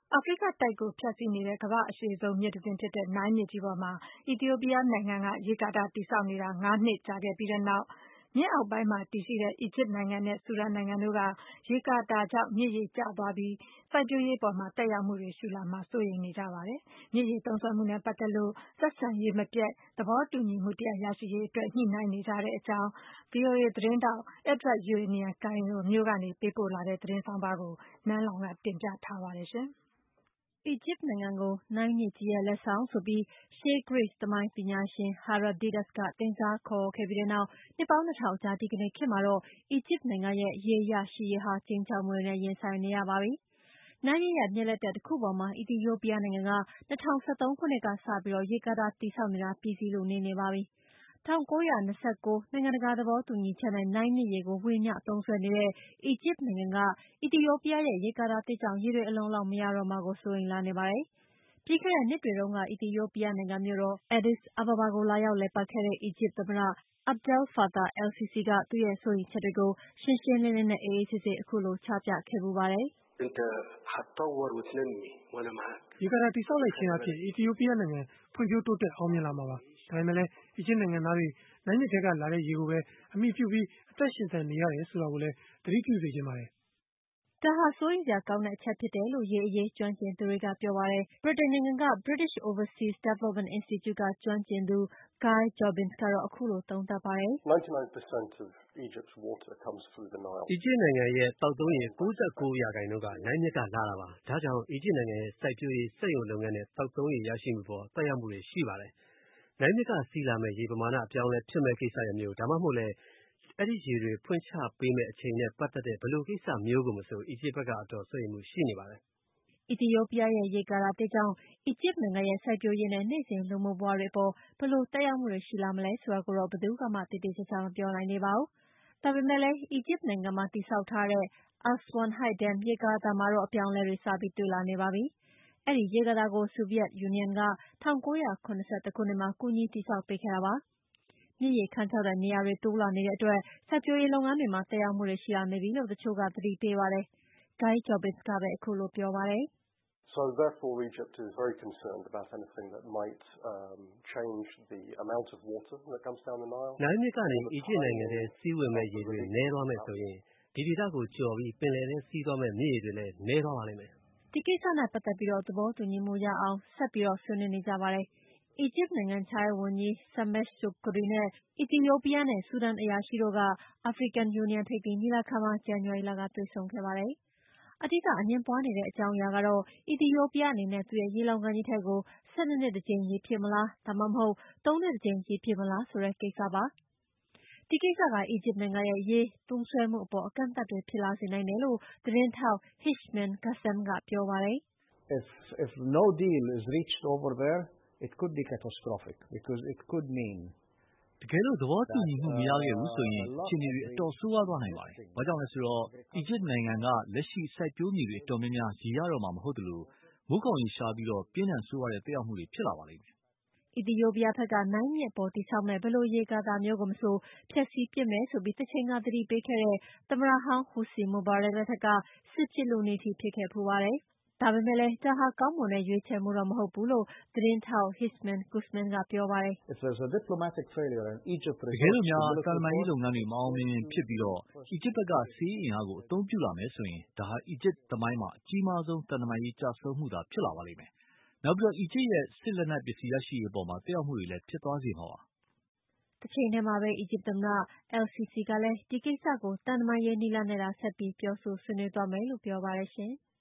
အာဖရိကတိုက်ကိုဖြတ်စီးနေတဲ့ကမ္ဘာ့အရှည်ဆုံးမြစ်တစင်းဖြစ်တဲ့ နိုင်းမြစ်ကြီးပေါ်မှာ အီသီယိုးပီးယားနိုင်ငံက ရေကာတာတည်ဆောက်နေတာ ၅ နှစ်ကြာခဲ့ပြီးတဲ့နောက် မြစ်အောက်ပိုင်းမှာတည်ရှိတဲ့ အီဂျစ်နိုင်ငံနဲ့ ဆူဒန်နိုင်ငံတို့က ရေကာတာကြောင့်မြစ်ရေကျသွားပြီး စိုက်ပျိုးရေးအပေါ်သက်ရောက်မှုတွေရှိလာမှာစိုးရိမ်နေကြပါတယ်။ မြစ်ရေသုံးစွဲမှုနဲ့ပတ်သက်လို့ ဆက်ဆံရေးမပျက် သဘောတူညီမှုတရပ်ရရှိရေးအတွက် ညှိနှိုင်းနေကြတဲ့အကြောင်း VOA သတင်းထောက် Edward Yeranian ကိုင်ရိုမြို့ကနေပေးပို့လာတဲ့သတင်းဆောင်းပါးကို နန်းလောင်ဝ်က တင်ပြထားပါတယ်။အီဂျစ်နိုင်ငံကို နိုင်းမြစ်ကြီးရဲ့လက်ဆောင်ဆိုပြီး ရှေးဂရိသမိုင်းပညာရှင် Herodotus ကတင်စားခေါ်ဝေါ်ခဲ့ပြီးတဲ့နောက် နှစ်ပေါင်း 2000 အကြာ ဒီကနေ့ခေတ်မှာတော့ အီဂျစ်နိုင်ငံရဲ့ရေရရှိရေးဟာ ခြိမ်းခြောက်မှုတွေနဲ့ရင်ဆိုင်နေရပါပြီ။ နိုင်းမြစ်ရဲ့မြက်လက်တက်တခုပေါ်မှာ အီသီယိုးပီးယားနိုင်ငံက ၂၀၁၃ ခုနှစ်ကစပြီး ရေကာတာတည်ဆောက်နေတာ ပြီးစီးလုနီးနေပါပြီ။ 1929 နိုင်ငံတကာသဘောတူညီချက်နဲ့ နိုင်းမြစ်ရေကို ဝေမျှသုံးစွဲနေတဲ့ အီဂျစ်နိုင်ငံက အီသီယိုးပီးယားရဲ့ရေကာတာသစ်ကြောင့် ရေတွေအလုံအလောက်မရတော့မှာကို စိုးရိမ်လာနေပါတယ်။ ပြီးခဲ့တဲ့နှစ်တွေတုန်းက အီသီယိုးပီးယားနိုင်ငံမြို့တော် Addis Ababa ကိုလာရောက်လည်ပတ်ခဲ့တဲ့ အီဂျစ်သမ္မတ Abdel Fattah el-Sisi က သူ့ရဲ့စိုးရိမ်ချက်တွေကို ရှင်းရှင်းလင်းလင်းနဲ့ အေးအေးဆေးဆေး ခုလိုချပြခဲ့ဖူးပါတယ်။ "ရေကာတာတည်ဆောက်လိုက်ခြင်းအားဖြင့် အီသီယိုးပီးယားနိုင်ငံဖွံ့ဖြိုးတိုးတက်အောင်မြင်လာမှာပါ။ ဒါပေမဲ့လည်း အီဂျစ်နိုင်ငံသားတွေ နိုင်းမြစ်ထဲကလာတဲ့ရေကိုပဲအမှီပြုပြီး အသက်ရှင်သန်နေရတယ်ဆိုတာကိုလည်း သတိပြုစေချင်ပါတယ်။ " ဒါဟာ စိုးရိမ်စရာကောင်းတဲ့အချက်ဖြစ်တယ်လို့ ရေအရေးကျွမ်းကျင်သူတွေကပြောပါတယ်။ ဗြိတိန်နိုင်ငံက British Overseas Development Institute ကကျွမ်းကျင်သူ Guy Jobbins ကတော့ခုလိုသုံးသပ်ပါတယ်။ "အီဂျစ်နိုင်ငံရဲ့သောက်သုံးရေ ၉၉ ရာခိုင်နှုန်းက နိုင်းမြစ်ကလာတာပါ။ ဒါကြောင့် အီဂျစ်နိုင်ငံရဲ့စိုက်ပျိုးရေးစက်ရုံလုပ်ငန်းနဲ့ သောက်သုံးရေရရှိမှုအပေါ် သက်ရောက်မှုတွေရှိပါတယ်။ နိုင်းမြစ်ကစီးလာမယ့်ရေပမာဏအပြောင်းအလဲဖြစ်မယ့်ကိစ္စရပ်မျိုး ဒါမှမဟုတ်လည်း အဲဒီရေတွေဖွင့်ချပေးမယ့်အချိန်နဲ့ပတ်သက်တဲ့ ဘယ်လိုကိစ္စမျိုးကိုမဆို အီဂျစ်ဘက်က အတော်စိုးရိမ်မှုရှိနေပါတယ်။ " အီသီယိုးပီးယားရဲ့ရေကာတာသစ်ကြောင့် အီဂျစ်နိုင်ငံရဲ့စိုက်ပျိုးရေးနဲ့ နေ့စဉ်လူမှုဘဝတွေအပေါ် ဘယ်လိုသက်ရောက်မှုတွေရှိလာမလဲဆိုတာကိုတော့ ဘယ်သူကမှသေသေချာချာမပြောနိုင်သေးပါဘူး။ ဒါပေမဲ့လည်း အီဂျစ်နိုင်ငံမှာတည်ဆောက်ထားတဲ့ Aswan High Dam ရေကာတာမှာတော့ အပြောင်းအလဲတွေစပြီးတွေ့လာနေပါပြီ။ အဲဒီရေကာတာကို ဆိုဗီယက်ယူနီယံက ၁၉၇၁ ခုနှစ်မှာ ကူညီတည်ဆောက်ပေးခဲ့တာပါ။ မြစ်ရေခန်းခြောက်တဲ့နေရာတွေတိုးလာနေတဲ့အတွက် စိုက်ပျိုးရေးလုပ်ငန်းတွေမှာ သက်ရောက်မှုတွေရှိလာနေပြီလို့ တချို့ကသတိပေးပါတယ်။ Guy Jobbins ကပဲ ခုလိုပြောပါတယ်။ " နိုင်းမြစ်ကနေ အီဂျစ်နိုင်ငံထဲစီးဝင်မယ့်ရေတွေနည်းသွားမယ်ဆိုရင် ဒီဒေသကိုကျော်ပြီး ပင်လယ်ထဲစီးသွားမယ့်မြစ်ရေတွေလည်းနည်းသွားပါလိမ့်မယ်။ " ဒီကိစ္စနဲ့ပတ်သက်ပြီး သဘောတူညီမှုရအောင် ဆက်ပြီးဆွေးနွေးနေကြပါတယ်။ အီဂျစ်နိုင်ငံခြားရေးဝန်ကြီး Sameh Shoukry နဲ့ အီသီယိုးပီးယားနဲ့ ဆူဒန်အရာရှိတို့က African Union ထိပ်သီးညီလာခံမှာ ဇန်နဝါရီလကတွေ့ဆုံခဲ့ပါတယ်။ အဓိကအငြင်းပွါးနေတဲ့အကြောင်းအရာကတော့ အီသီယိုးပီးယားအနေနဲ့ သူ့ရဲ့ရေလှောင်ကန်ကြီးထဲကို ၁၂ နှစ်တကြိမ်ရေဖြည့်မလား ဒါမှမဟုတ် ၃ နှစ်တကြိမ်ရေဖြည့်မလားဆိုတဲ့ကိစ္စပါ။ ဒီကိစ္စက အီဂျစ်နိုင်ငံရဲ့ရေသုံးစွဲမှုအပေါ် အကန့်အသတ်တွေဖြစ်လာစေနိုင်တယ်လို့ သတင်းထောက် Hisham Kassem ကပြောပါတယ်။ "တကယ်လို့ သဘောတူညီမှုမရခဲ့ဘူးဆိုရင် အခြေအနေတွေအတော်ဆိုးရွားသွားနိုင်ပါတယ်။ ဘာကြောင့်လဲဆိုတော့ အီဂျစ်နိုင်ငံက လက်ရှိစိုက်ပျိုးမြေတွေအတော်များများရေရတော့မှာမဟုတ်သလို မိုးခေါင်ရေရှားပြီး ပြင်းထန်ဆိုးရွားတဲ့သက်ရောက်မှုတွေဖြစ်လာပါလိမ့်မယ်။ " အီသီယိုးပီးယားဘက်က နိုင်းမြစ်အပေါ်တည်ဆောက်မယ့် ဘယ်လိုရေကာတာမျိုးကိုမဆို ဖျက်ဆီးပစ်မယ်ဆိုပြီး တချိန်ကသတိပေးခဲ့တဲ့ သမ္မတဟောင်း Hosni Mubarak လက်ထက်က စစ်ဖြစ်လုနီးထိဖြစ်ခဲ့ဖူးပါတယ်။ ဒါပေမဲ့လည်း ဒါဟာကောင်းမွန်တဲ့ရွေးချယ်မှုတော့မဟုတ်ဘူးလို့ သတင်းထောက် Hisham Kassem ကပြောပါတယ်။ "တကယ်လို့များ သံတမန်ရေးလုပ်ငန်းတွေမအောင်မမြင်ဖြစ်ပြီး အီဂျစ်ဘက်က စစ်ရေးအင်အားကိုအသုံးပြုလာမယ်ဆိုရင် ဒါဟာ အီဂျစ်သမိုင်းမှာ အကြီးမားဆုံးသံတမန်ရေးကျဆုံးမှုသာဖြစ်လာပါလိမ့်မယ်။ နောက်ပြီး အီဂျစ်ရဲ့စစ်လက်နက်ပစ္စည်းရရှိရေးအပေါ် သက်ရောက်မှုတွေလည်းဖြစ်သွားစေမှာပါ။ " တချိန်ထဲမှာပဲ အီဂျစ်သမ္မတ el-Sisi ကလည်း ဒီကိစ္စကို သံတမန်ရေးနည်းလမ်းနဲ့သာ ဆက်ပြီးပြောဆိုဆွေးနွေးသွားမယ်လို့ပြောပါတယ်ရှင်။